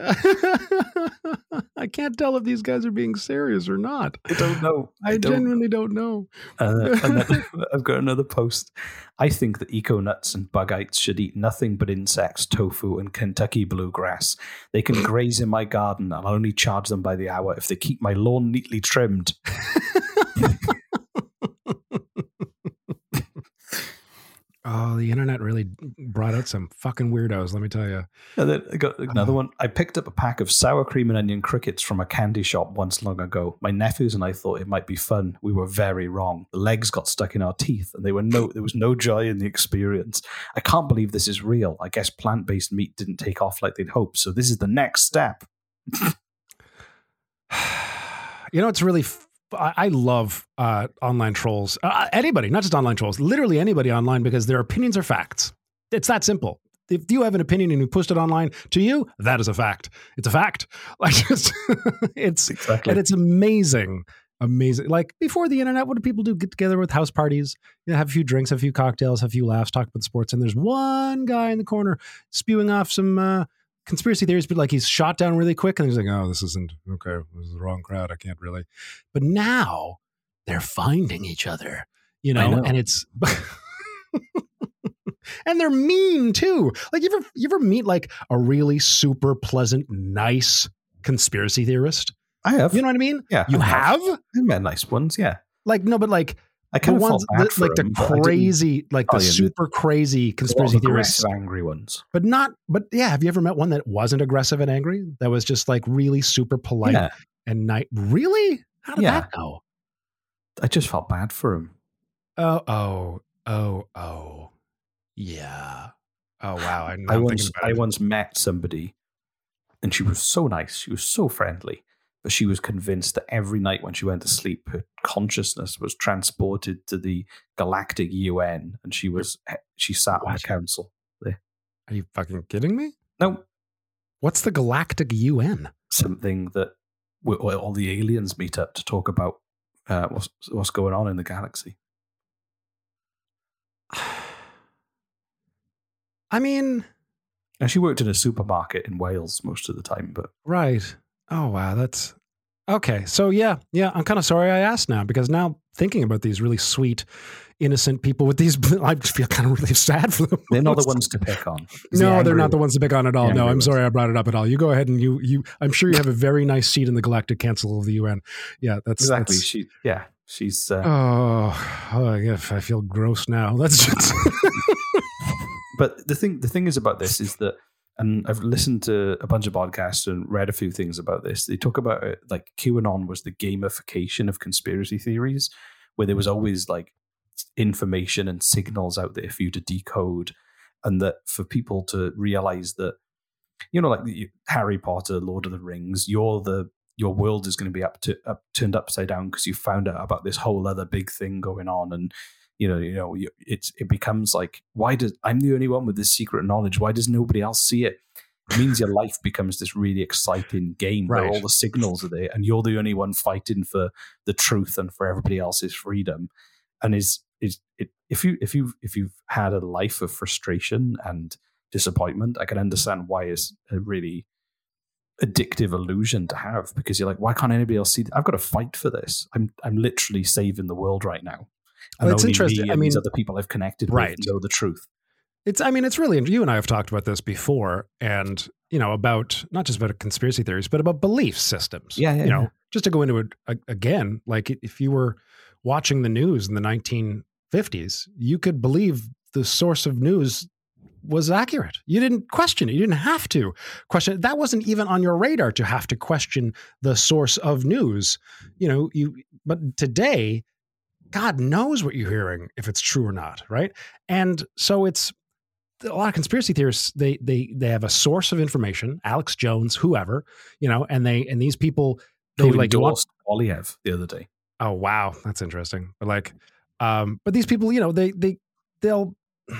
Speaker 1: I can't tell if these guys are being serious or not.
Speaker 2: I don't know.
Speaker 1: I, I don't genuinely don't know.
Speaker 2: Uh, and then I've got another post. I think that eco-nuts and bugites should eat nothing but insects, tofu, and Kentucky bluegrass. They can graze in my garden, and I'll only charge them by the hour if they keep my lawn neatly trimmed.
Speaker 1: Oh, the internet really brought out some fucking weirdos, let me tell you.
Speaker 2: And then I got another one. I picked up a pack of sour cream and onion crickets from a candy shop once long ago. My nephews and I thought it might be fun. We were very wrong. The legs got stuck in our teeth, and they were no. there was no joy in the experience. I can't believe this is real. I guess plant-based meat didn't take off like they'd hoped, so this is the next step.
Speaker 1: You know, it's really... F- I, I love uh, online trolls. Uh, anybody, not just online trolls, literally anybody online, because their opinions are facts. It's that simple. If you have an opinion and you post it online, to you, that is a fact. It's a fact. Like just, it's
Speaker 2: exactly.
Speaker 1: And it's amazing, amazing. Like before the internet, what do people do? Get together with house parties, you know, have a few drinks, have a few cocktails, have a few laughs, talk about sports, and there's one guy in the corner spewing off some uh, conspiracy theories, but like he's shot down really quick, and he's like, "Oh, this isn't okay. This is the wrong crowd. I can't really." But now they're finding each other, you know,
Speaker 2: know.
Speaker 1: and it's. And they're mean too. Like you ever you ever meet like a really super pleasant, nice conspiracy theorist?
Speaker 2: I have.
Speaker 1: You know what I mean?
Speaker 2: Yeah.
Speaker 1: You
Speaker 2: I
Speaker 1: have?
Speaker 2: have? I've met nice ones, yeah.
Speaker 1: Like no, but like
Speaker 2: I kind
Speaker 1: the
Speaker 2: of
Speaker 1: ones
Speaker 2: felt bad
Speaker 1: that,
Speaker 2: for
Speaker 1: like
Speaker 2: them,
Speaker 1: the crazy, like the
Speaker 2: oh, yeah,
Speaker 1: super crazy conspiracy theorists,
Speaker 2: angry ones.
Speaker 1: But not. But yeah, have you ever met one that wasn't aggressive and angry? That was just like really super polite
Speaker 2: yeah.
Speaker 1: and nice. Really? How did
Speaker 2: yeah.
Speaker 1: that go?
Speaker 2: I just felt bad for him.
Speaker 1: Oh, oh, oh, oh. Yeah. Oh wow! I'm
Speaker 2: I once I once met somebody, and she was so nice. She was so friendly, but she was convinced that every night when she went to sleep, her consciousness was transported to the galactic U N, and she was she sat what? on the council there.
Speaker 1: Are you fucking kidding me?
Speaker 2: No.
Speaker 1: What's the galactic U N?
Speaker 2: Something that where all the aliens meet up to talk about uh, what's what's going on in the galaxy.
Speaker 1: I mean,
Speaker 2: and she worked in a supermarket in Wales most of the time, but
Speaker 1: right. Oh wow, that's okay. So yeah, yeah, I'm kind of sorry I asked now, because now thinking about these really sweet, innocent people with these, I feel kind of really sad for them.
Speaker 2: They're not the ones to pick on.
Speaker 1: No, the they're not the ones to pick on at all.
Speaker 2: The
Speaker 1: no, I'm
Speaker 2: ones.
Speaker 1: sorry I brought it up at all. You go ahead and you you. I'm sure you have a very nice seat in the Galactic Council of the U N. Yeah, that's
Speaker 2: exactly.
Speaker 1: That's,
Speaker 2: she, yeah, she's. Uh,
Speaker 1: oh, oh, I guess I feel gross now. That's just.
Speaker 2: But the thing, the thing is about this is that, and I've listened to a bunch of podcasts and read a few things about this. They talk about it like QAnon was the gamification of conspiracy theories, where there was always like information and signals out there for you to decode, and that for people to realize that, you know, like the, Harry Potter, Lord of the Rings, you're the your world is going to be up to up, turned upside down because you found out about this whole other big thing going on, and. You know, you know, it's it becomes like, why does I'm the only one with this secret knowledge? Why does nobody else see it? It means your life becomes this really exciting game
Speaker 1: right.
Speaker 2: where all the signals are there, and you're the only one fighting for the truth and for everybody else's freedom. And is is it if you if you if you've had a life of frustration and disappointment, I can understand why it's a really addictive illusion to have, because you're like, why can't anybody else see that? I've got to fight for this. I'm I'm literally saving the world right now. And
Speaker 1: well, it's
Speaker 2: only
Speaker 1: interesting.
Speaker 2: me
Speaker 1: I
Speaker 2: and
Speaker 1: mean,
Speaker 2: these other people I've connected
Speaker 1: right.
Speaker 2: with know the truth.
Speaker 1: It's, I mean, it's really, you and I have talked about this before, and, you know, about not just about conspiracy theories, but about belief systems.
Speaker 2: Yeah, yeah.
Speaker 1: You know,
Speaker 2: yeah.
Speaker 1: just to go into it again, like if you were watching the news in the nineteen fifties, you could believe the source of news was accurate. You didn't question it. You didn't have to question it. That wasn't even on your radar to have to question the source of news. You know, you, but today, God knows what you're hearing, if it's true or not, right? And so it's a lot of conspiracy theorists. They they they have a source of information, Alex Jones, whoever, you know, and they and these people they
Speaker 2: Who
Speaker 1: like
Speaker 2: endorsed Polyev the other day.
Speaker 1: Oh wow, that's interesting. But like, um, but these people, you know, they they they'll.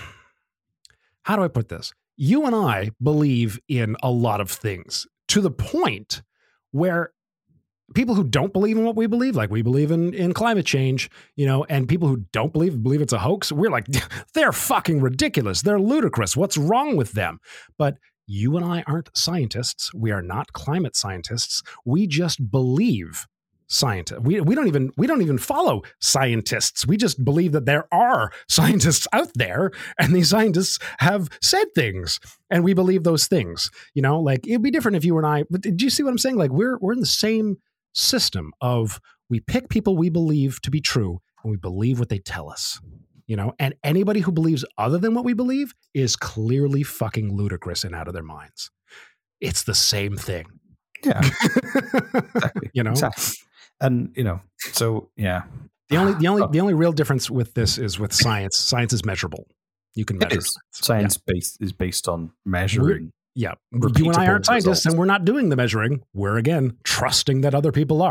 Speaker 1: How do I put this? You and I believe in a lot of things to the point where. People who don't believe in what we believe, like we believe in, in climate change, you know, and people who don't believe, believe it's a hoax, we're like, they're fucking ridiculous. They're ludicrous. What's wrong with them? But you and I aren't scientists. We are not climate scientists. We just believe scientists. We, we don't even, we don't even follow scientists. We just believe that there are scientists out there, and these scientists have said things, and we believe those things, you know, like it'd be different if you and I, but did you see what I'm saying? Like we're, we're in the same system of we pick people we believe to be true, and we believe what they tell us, you know, and anybody who believes other than what we believe is clearly fucking ludicrous and out of their minds. It's the same thing.
Speaker 2: Yeah. Exactly.
Speaker 1: You know,
Speaker 2: exactly. And, you know, so yeah,
Speaker 1: the only, the only, oh. the only real difference with this is with science. Science is measurable. You can measure.
Speaker 2: It is. Science yeah. based is based on measuring.
Speaker 1: We're, yeah. You and I aren't scientists,
Speaker 2: results.
Speaker 1: And we're not doing the measuring. We're again trusting that other people are.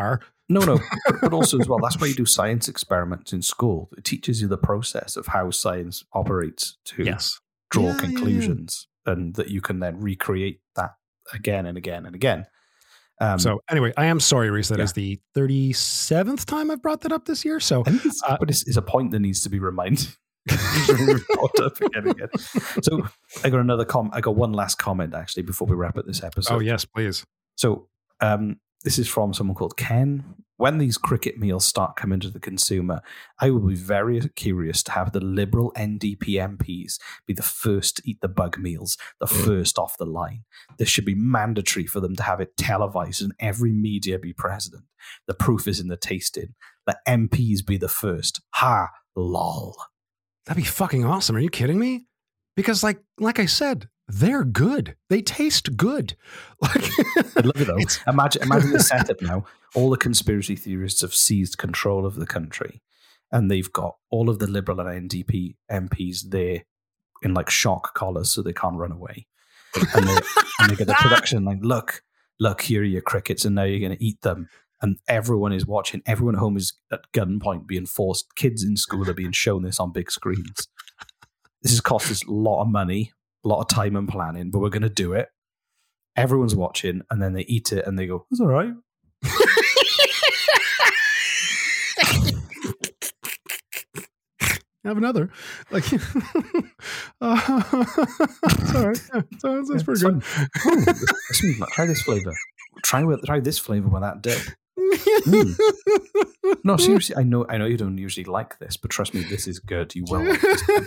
Speaker 2: No, no, but also as well, that's why you do science experiments in school. It teaches you the process of how science operates to
Speaker 1: yes.
Speaker 2: draw
Speaker 1: yeah,
Speaker 2: conclusions,
Speaker 1: yeah, yeah.
Speaker 2: and that you can then recreate that again and again and again. Um,
Speaker 1: so anyway, I am sorry, Reese. That
Speaker 2: yeah.
Speaker 1: is the thirty-seventh time I've brought that up this year. So,
Speaker 2: it's, uh, but it's, it's a point that needs to be reminded. up again, again. So I got another comment. I got one last comment actually before we wrap up this episode.
Speaker 1: Oh yes, please.
Speaker 2: So um, this is from someone called Ken. When these cricket meals start coming to the consumer, I will be very curious to have the Liberal N D P M Ps be the first to eat the bug meals, the first off the line. This should be mandatory for them to have it televised and every media be present. The proof is in the tasting. Let M Ps be the first. Ha, lol.
Speaker 1: That'd be fucking awesome. Are you kidding me? Because like like I said, they're good. They taste good. Like,
Speaker 2: I'd love it though. Imagine, imagine the setup now. All the conspiracy theorists have seized control of the country, and they've got all of the Liberal and N D P M Ps there in like shock collars so they can't run away. And they, and they get the production like, look, look, here are your crickets, and now you're going to eat them. And everyone is watching. Everyone at home is at gunpoint being forced. Kids in school are being shown this on big screens. This has cost us a lot of money, a lot of time and planning, but we're going to do it. Everyone's watching, and then they eat it, and they go, "It's all right."
Speaker 1: Have another, like, uh, it's all right. Yeah, it's, all, it's
Speaker 2: yeah,
Speaker 1: pretty good.
Speaker 2: Ooh, this, try this flavor. Try with try this flavor with that dip. Mm. No, seriously, I know, I know you don't usually like this, but trust me, this is good. You will like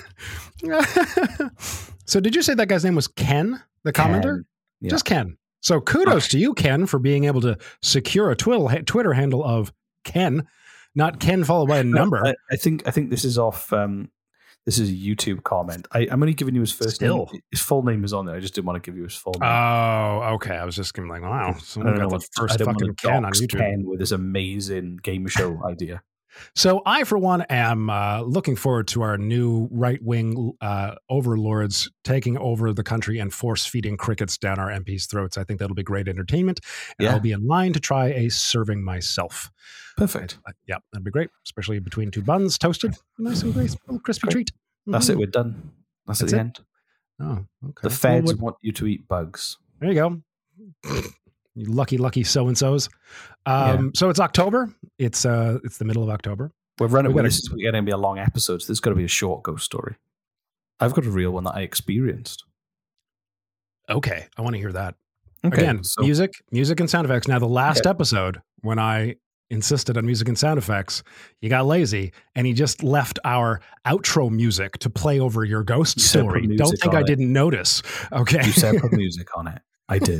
Speaker 2: this.
Speaker 1: So, did you say that guy's name was Ken, the commenter?
Speaker 2: Ken. Yeah.
Speaker 1: Just Ken. So, kudos okay. to you, Ken, for being able to secure a twiddle, Twitter handle of Ken, not Ken followed by a number.
Speaker 2: I, I think I think this is off. Um, this is a YouTube comment. I, I'm only giving you his first
Speaker 1: Still.
Speaker 2: name. His full name is on there. I just didn't want to give you his full name.
Speaker 1: Oh, okay. I was just gonna be like, wow, someone got the first fucking Ken on YouTube.
Speaker 2: Ken with this amazing game show idea.
Speaker 1: So I, for one, am uh, looking forward to our new right-wing uh, overlords taking over the country and force-feeding crickets down our M Ps' throats. I think that'll be great entertainment. And
Speaker 2: yeah.
Speaker 1: I'll be in line to try a serving myself.
Speaker 2: Perfect.
Speaker 1: Uh, yeah, that'd be great, especially between two buns, toasted. Nice and great, little crispy great. treat. Mm-hmm.
Speaker 2: That's it. We're done. That's, That's at the it? end.
Speaker 1: Oh, okay.
Speaker 2: The feds
Speaker 1: well, what,
Speaker 2: want you to eat bugs.
Speaker 1: There you go. You lucky, lucky so-and-sos. Um,
Speaker 2: yeah.
Speaker 1: So it's October. It's uh, it's the middle of October.
Speaker 2: We're running.
Speaker 1: We've
Speaker 2: This is going to be a long episode, so this is going to be a short ghost story. I've got a real one that I experienced.
Speaker 1: Okay, I want to hear that.
Speaker 2: Okay,
Speaker 1: Again,
Speaker 2: so,
Speaker 1: music, music and sound effects. Now, the last
Speaker 2: okay.
Speaker 1: episode, when I insisted on music and sound effects, you got lazy, and he just left our outro music to play over your ghost
Speaker 2: you
Speaker 1: story. Don't think I it. didn't notice. Okay,
Speaker 2: you said put music on it. I did.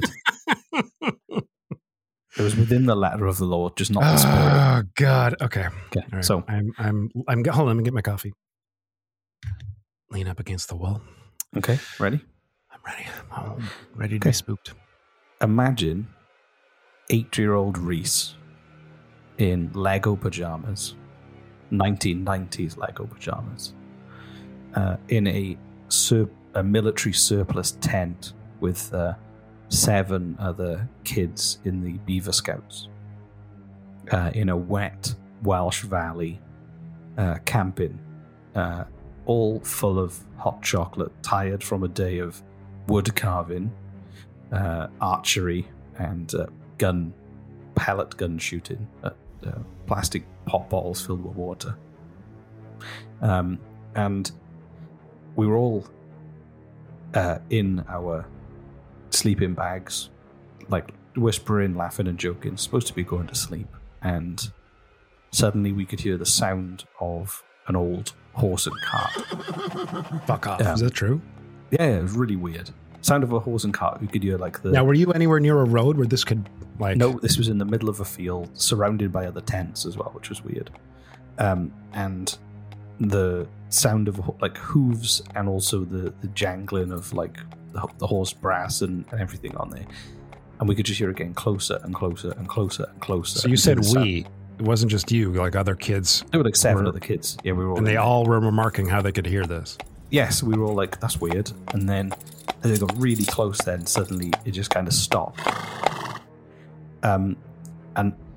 Speaker 2: It was within the letter of the Lord, just not the spirit.
Speaker 1: Oh God. Okay.
Speaker 2: Okay.
Speaker 1: Right.
Speaker 2: So
Speaker 1: I'm, I'm, I'm. Hold on. Let me get my coffee. Lean up against the wall.
Speaker 2: Okay. Ready?
Speaker 1: I'm ready. I'm ready to
Speaker 2: okay.
Speaker 1: be spooked.
Speaker 2: Imagine eight-year-old Reese in Lego pajamas, nineteen nineties Lego pajamas, uh, in a sur- a military surplus tent with. Uh, seven other kids in the Beaver Scouts uh, in a wet Welsh valley uh, camping, uh, all full of hot chocolate, tired from a day of wood carving, uh, archery, and uh, gun, pellet gun shooting at uh, plastic pop bottles filled with water. Um, and we were all uh, in our sleeping bags, like whispering, laughing and joking, supposed to be going to sleep, and suddenly we could hear the sound of an old horse and cart.
Speaker 1: Fuck off.
Speaker 2: Um,
Speaker 1: Is that true?
Speaker 2: Yeah, it was really weird. Sound of a horse and cart. We could hear like the...
Speaker 1: Now, were you anywhere near a road where this could, like...
Speaker 2: No, this was in the middle of a field, surrounded by other tents as well, which was weird. Um, and the sound of like hooves and also the, the jangling of like the, the horse brass and, and everything on there. And we could just hear it getting closer and closer and closer and closer.
Speaker 1: So you said we. It wasn't just you, like other kids.
Speaker 2: There were like seven
Speaker 1: were,
Speaker 2: other kids. Yeah, we were all
Speaker 1: And they
Speaker 2: there.
Speaker 1: all were remarking how they could hear this.
Speaker 2: Yes, we were all like, that's weird. And then as they got really close, then suddenly it just kind of stopped. Um, and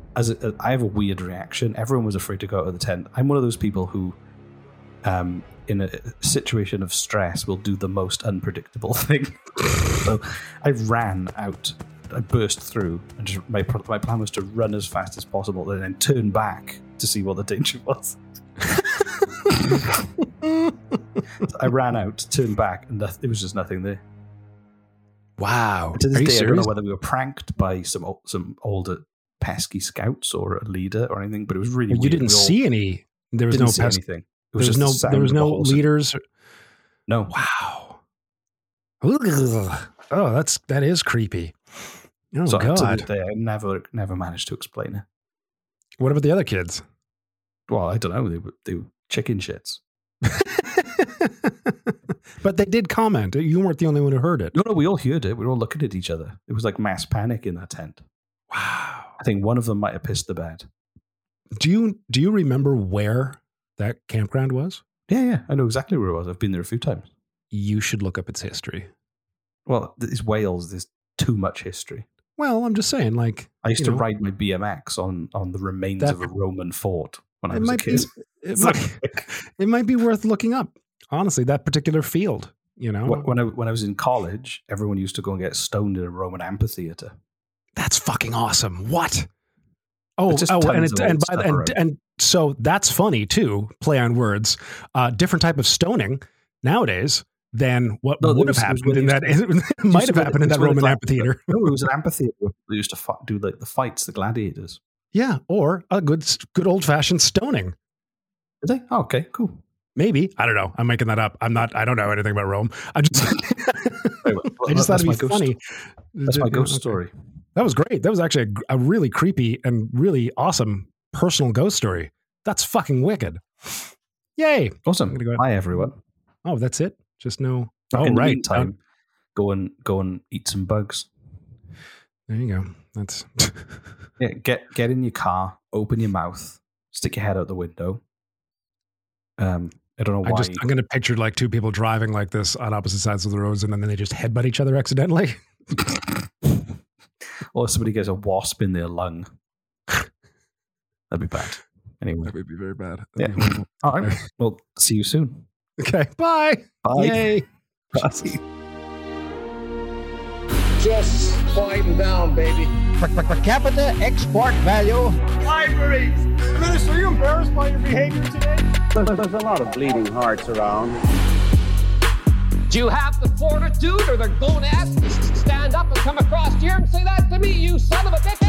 Speaker 2: as a, I have a weird reaction. Everyone was afraid to go out of the tent. I'm one of those people who, um, in a situation of stress, will do the most unpredictable thing. So I ran out. I burst through, and just, my my plan was to run as fast as possible and then turn back to see what the danger was. So I ran out, turned back, and there was just nothing there.
Speaker 13: Wow!
Speaker 2: To this
Speaker 13: Are you
Speaker 2: day,
Speaker 13: serious?
Speaker 2: I don't know whether we were pranked by some o- some older pesky scouts or a leader or anything, but it was really.
Speaker 13: Well, you
Speaker 2: weird.
Speaker 13: didn't
Speaker 2: We all
Speaker 13: see any. There was
Speaker 2: didn't
Speaker 13: no
Speaker 2: see
Speaker 13: pes-
Speaker 2: anything. It
Speaker 13: There
Speaker 2: was
Speaker 13: was
Speaker 2: just
Speaker 13: no.
Speaker 2: the sound
Speaker 13: There was
Speaker 2: of the
Speaker 13: no
Speaker 2: horse.
Speaker 13: leaders.
Speaker 2: No.
Speaker 13: Wow. Ugh. Oh, that's that is creepy. Oh
Speaker 2: so to
Speaker 13: God!
Speaker 2: this day, I never never managed to explain it.
Speaker 13: What about the other kids?
Speaker 2: Well, I don't know. They were they were chicken shits.
Speaker 13: But they did comment. You weren't the only one who heard it.
Speaker 2: No, no, we all heard it. We were all looking at each other. It was like mass panic in that tent.
Speaker 13: Wow.
Speaker 2: I think one of them might have pissed the bed.
Speaker 13: Do you do you remember where that campground was?
Speaker 2: Yeah, yeah. I know exactly where it was. I've been there a few times.
Speaker 13: You should look up its history.
Speaker 2: Well, it's Wales. There's too much history.
Speaker 13: Well, I'm just saying, like
Speaker 2: I used
Speaker 13: you
Speaker 2: to
Speaker 13: know,
Speaker 2: ride my B M X on, on the remains
Speaker 13: that-
Speaker 2: of a Roman fort when I
Speaker 13: it
Speaker 2: was a
Speaker 13: might be
Speaker 2: kid.
Speaker 13: it might, it might be worth looking up. Honestly, that particular field, you know,
Speaker 2: When I when I was in college, everyone used to go and get stoned in a Roman amphitheater.
Speaker 13: that's fucking awesome. What? Oh,
Speaker 2: There's just
Speaker 13: oh, and
Speaker 2: tons
Speaker 13: it,
Speaker 2: of
Speaker 13: and
Speaker 2: old
Speaker 13: by the,
Speaker 2: stuff
Speaker 13: and
Speaker 2: around.
Speaker 13: and so that's funny too. Play on words. Uh, different type of stoning nowadays than what
Speaker 2: No,
Speaker 13: would
Speaker 2: there
Speaker 13: have
Speaker 2: was- it was
Speaker 13: happened in
Speaker 2: when
Speaker 13: that.
Speaker 2: it used
Speaker 13: It might have
Speaker 2: It was
Speaker 13: happened in
Speaker 2: where-
Speaker 13: that
Speaker 2: it was
Speaker 13: Roman
Speaker 2: where the-
Speaker 13: amphitheater.
Speaker 2: No, it was an amphitheater. where They used to fi- do like the fights, the gladiators.
Speaker 13: Yeah, or a good good old fashioned stoning.
Speaker 2: Did they? Oh, okay, cool.
Speaker 13: Maybe. I don't know. I'm making that up. I'm not. I don't know anything about Rome. I just.
Speaker 2: Wait, well,
Speaker 13: I just thought
Speaker 2: that's
Speaker 13: it'd
Speaker 2: my
Speaker 13: be
Speaker 2: ghost-
Speaker 13: funny.
Speaker 2: That's my
Speaker 13: Yeah,
Speaker 2: ghost
Speaker 13: okay.
Speaker 2: story.
Speaker 13: That was great. That was actually a, a really creepy and really awesome personal ghost story. That's fucking wicked. Yay.
Speaker 2: Awesome.
Speaker 13: I'm gonna go-
Speaker 2: Hi, everyone.
Speaker 13: Oh, that's it. Just no.
Speaker 2: Oh,
Speaker 13: Oh,
Speaker 2: in the
Speaker 13: right.
Speaker 2: meantime, go and go and eat some bugs.
Speaker 13: There you go. That's.
Speaker 2: Yeah, get get in your car, open your mouth, stick your head out the window. Um, I don't know why.
Speaker 13: I just. I'm gonna picture like two people driving like this on opposite sides of the roads, and then they just headbutt each other accidentally.
Speaker 2: Or somebody gets a wasp in their lung. That'd be bad. Anyway,
Speaker 13: That would be very bad.
Speaker 2: yeah.
Speaker 13: That'd be horrible.
Speaker 2: All right. Well, see you soon.
Speaker 13: Okay. Bye.
Speaker 2: Bye.
Speaker 13: Yay.
Speaker 2: Bye.
Speaker 6: Just quieten down, baby.
Speaker 7: Per, per, per capita export value.
Speaker 5: Libraries. Minister, are you embarrassed by your behavior today?
Speaker 7: There's, there's a lot of bleeding hearts around.
Speaker 8: Do you have the fortitude or the gonads to stand up and come across here and say that to me, you son of a bitch?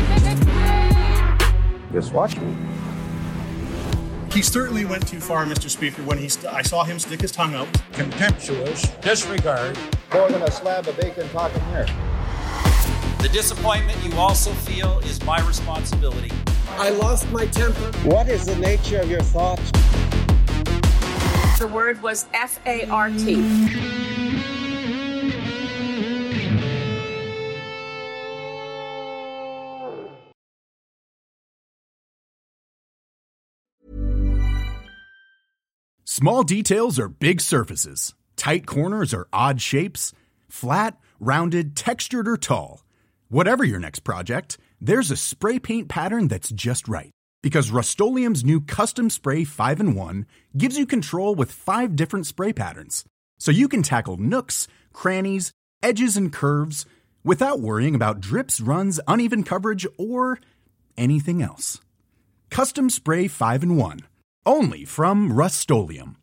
Speaker 7: Just watch me.
Speaker 9: He certainly went too far, Mister Speaker, when he st- I saw him stick his tongue out.
Speaker 6: Contemptuous disregard.
Speaker 7: More than a slab of bacon talking here.
Speaker 10: The disappointment you also feel is my responsibility.
Speaker 6: I lost my temper.
Speaker 7: What is the nature of your thoughts?
Speaker 11: The word was F A R T.
Speaker 12: Small details are big surfaces. Tight corners are odd shapes. Flat, rounded, textured, or tall. Whatever your next project, there's a spray paint pattern that's just right. Because Rust-Oleum's new Custom Spray five in one gives you control with five different spray patterns. So you can tackle nooks, crannies, edges, and curves without worrying about drips, runs, uneven coverage, or anything else. Custom Spray five in one. Only from Rust-Oleum.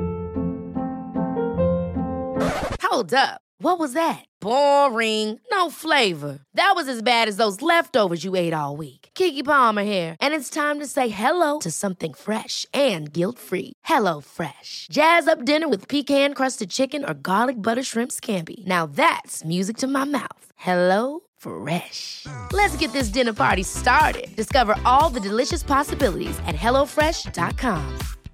Speaker 4: Hold up. What was that? Boring. No flavor. That was as bad as those leftovers you ate all week. Keke Palmer here, and it's time to say hello to something fresh and guilt-free. Hello Fresh. Jazz up dinner with pecan-crusted chicken or garlic butter shrimp scampi. Now that's music to my mouth. Hello Fresh. Let's get this dinner party started. Discover all the delicious possibilities at hello fresh dot com.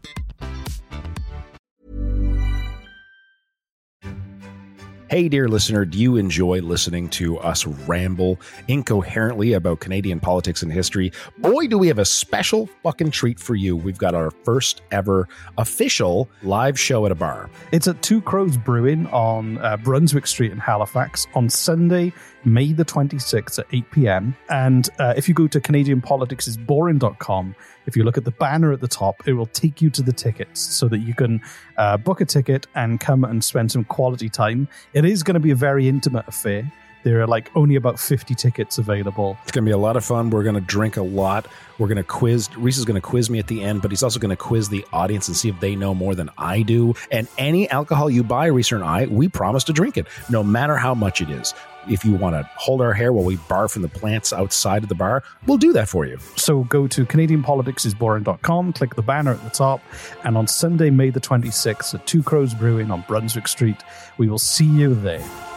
Speaker 1: Hey, dear listener, do you enjoy listening to us ramble incoherently about Canadian politics and history? Boy, do we have a special fucking treat for you. We've got our first ever official live show at a bar.
Speaker 2: It's at Two Crows Brewing on uh, Brunswick Street in Halifax on Sunday, May the twenty-sixth at eight p.m. And uh, if you go to Canadian Politics is Boring dot com, if you look at the banner at the top, it will take you to the tickets so that you can uh, book a ticket and come and spend some quality time. It is going to be a very intimate affair. There are like only about fifty tickets available.
Speaker 1: It's going to be a lot of fun. We're going to drink a lot. We're going to quiz. Reese is going to quiz me at the end, but he's also going to quiz the audience and see if they know more than I do. And any alcohol you buy, Reese and I, we promise to drink it, no matter how much it is. If you want to hold our hair while we barf in the plants outside of the bar, we'll do that for you.
Speaker 2: So go to Canadian Politics is Boring dot com, click the banner at the top, and on Sunday, May the twenty-sixth at Two Crows Brewing on Brunswick Street, we will see you there.